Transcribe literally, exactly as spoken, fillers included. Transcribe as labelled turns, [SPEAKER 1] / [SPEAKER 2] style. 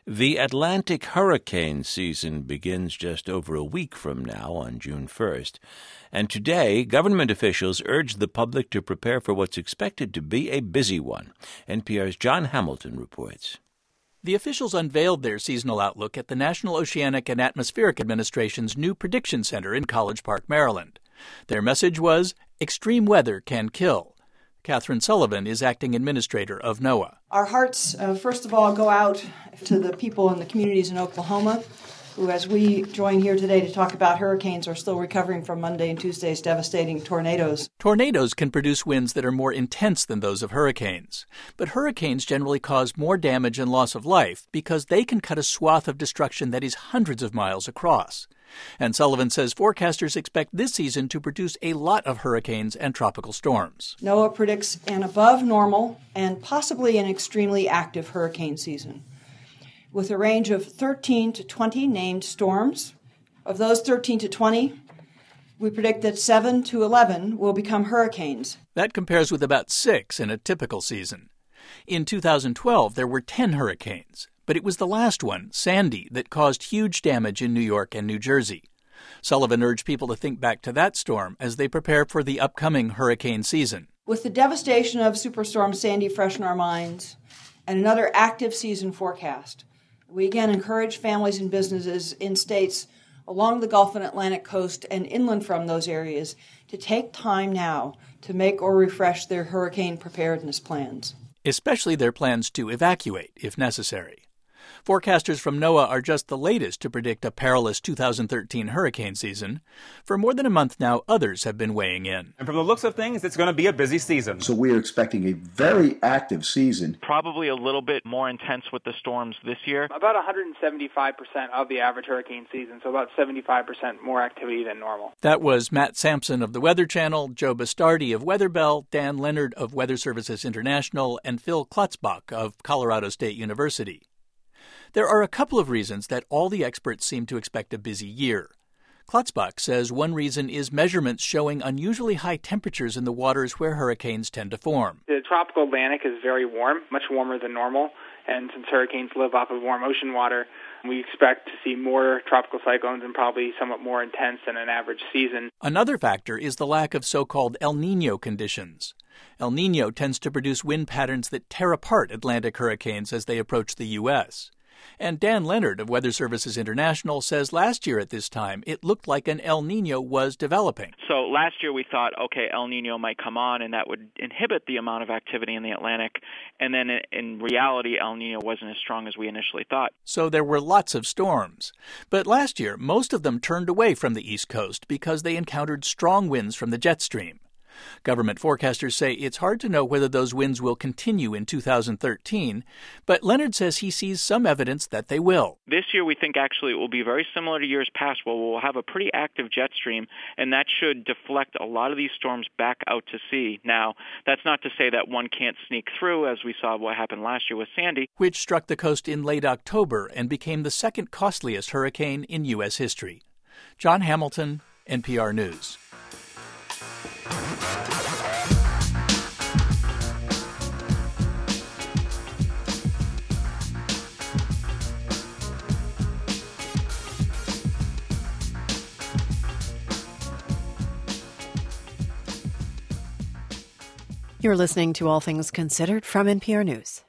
[SPEAKER 1] The Atlantic hurricane season begins just over a week from now on June first, and today government officials urged the public to prepare for what's expected to be a busy one. N P R's John Hamilton reports.
[SPEAKER 2] The officials unveiled their seasonal outlook at the National Oceanic and Atmospheric Administration's new Prediction Center in College Park, Maryland. Their message was, "Extreme weather can kill." Catherine Sullivan is acting administrator of NOAA.
[SPEAKER 3] Our hearts, uh, first of all, go out to the people in the communities in Oklahoma who, as we join here today to talk about hurricanes, are still recovering from Monday and Tuesday's devastating tornadoes.
[SPEAKER 2] Tornadoes can produce winds that are more intense than those of hurricanes. But hurricanes generally cause more damage and loss of life because they can cut a swath of destruction that is hundreds of miles across. And Sullivan says forecasters expect this season to produce a lot of hurricanes and tropical storms.
[SPEAKER 3] NOAA predicts an above normal and possibly an extremely active hurricane season, with a range of thirteen to twenty named storms. Of those thirteen to twenty, we predict that seven to eleven will become hurricanes.
[SPEAKER 2] That compares with about six in a typical season. In two thousand twelve, there were ten hurricanes. But it was the last one, Sandy, that caused huge damage in New York and New Jersey. Sullivan urged people to think back to that storm as they prepare for the upcoming hurricane season.
[SPEAKER 3] With the devastation of Superstorm Sandy fresh in our minds and another active season forecast, we again encourage families and businesses in states along the Gulf and Atlantic coast and inland from those areas to take time now to make or refresh their hurricane preparedness plans.
[SPEAKER 2] Especially their plans to evacuate, if necessary. Forecasters from NOAA are just the latest to predict a perilous two thousand thirteen hurricane season. For more than a month now, others have been weighing in.
[SPEAKER 4] And from the looks of things, it's going to be a busy season.
[SPEAKER 5] So we are expecting a very active season.
[SPEAKER 6] Probably a little bit more intense with the storms this year.
[SPEAKER 7] About one hundred seventy-five percent of the average hurricane season, so about seventy-five percent more activity than normal.
[SPEAKER 2] That was Matt Sampson of the Weather Channel, Joe Bastardi of WeatherBell, Dan Leonard of Weather Services International, and Phil Klutzbach of Colorado State University. There are a couple of reasons that all the experts seem to expect a busy year. Klutzbach says one reason is measurements showing unusually high temperatures in the waters where hurricanes tend to form.
[SPEAKER 7] The tropical Atlantic is very warm, much warmer than normal, and since hurricanes live off of warm ocean water, we expect to see more tropical cyclones and probably somewhat more intense than an average season.
[SPEAKER 2] Another factor is the lack of so-called El Niño conditions. El Niño tends to produce wind patterns that tear apart Atlantic hurricanes as they approach the U S And Dan Leonard of Weather Services International says last year at this time it looked like an El Niño was developing.
[SPEAKER 6] So last year we thought, okay, El Niño might come on and that would inhibit the amount of activity in the Atlantic. And then in reality, El Niño wasn't as strong as we initially thought.
[SPEAKER 2] So there were lots of storms. But last year, most of them turned away from the East Coast because they encountered strong winds from the jet stream. Government forecasters say it's hard to know whether those winds will continue in two thousand thirteen, but Leonard says he sees some evidence that they will.
[SPEAKER 6] This year we think actually it will be very similar to years past where we'll have a pretty active jet stream, and that should deflect a lot of these storms back out to sea. Now, that's not to say that one can't sneak through, as we saw what happened last year with Sandy,
[SPEAKER 2] which struck the coast in late October and became the second costliest hurricane in U S history. John Hamilton, N P R News.
[SPEAKER 8] You're listening to All Things Considered from N P R News.